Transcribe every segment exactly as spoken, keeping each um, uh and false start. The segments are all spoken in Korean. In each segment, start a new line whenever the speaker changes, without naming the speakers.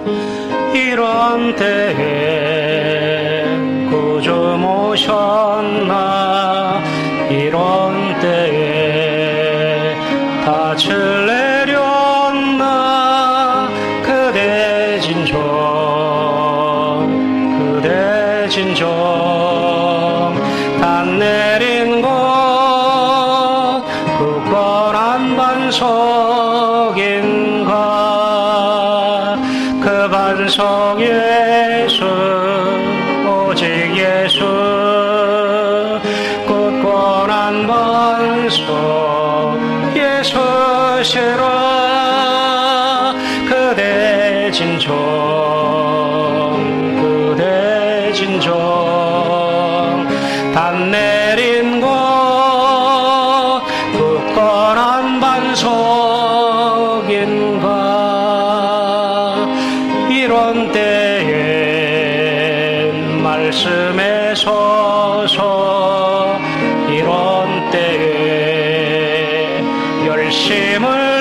이런 때에 구주 모셨나 이런 때에 닻을 내렸나 그대 진정 그대 진정 단 내린 것 굳건한 반석인가 그 반석 예수 오직 예수 굳건한 반석 예수시라 그대 진정 그대 진정 단 내린 것 굳건한 반석인가 이런 때엔 말씀에 서서 이런 때에 열심을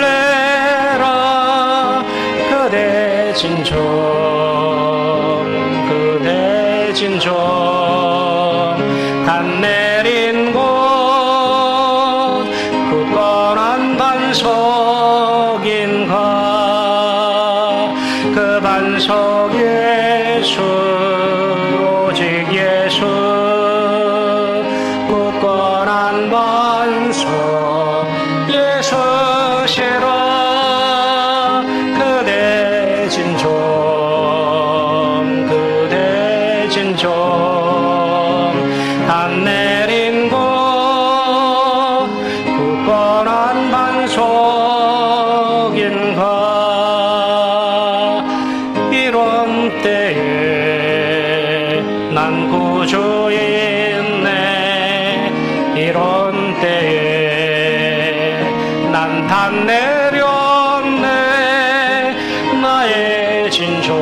내라 그대 진정 그대 진정 단 내린 곳 굳건한 반석인가 그 반석 예수 오직 예수 굳건한 반석 예수시라 그대 진정 그대 진정 단 내린 곳 굳건한 반석인가 이런 때에 난 구주 있네 이런 때에 난 단 내렸네 나의 진정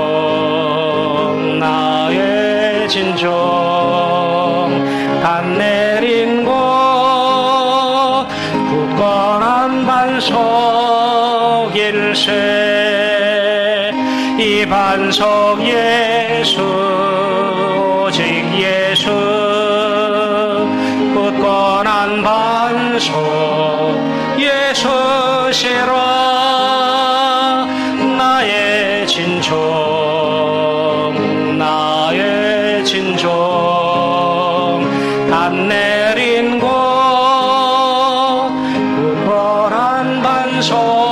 나의 진정 단 내린 곳 굳건한 반석일세 이 반석 예수 오직 예수 굳건한 반석 예수시라 나의 진정 나의 진정 단 내린 곳 굳건한 반석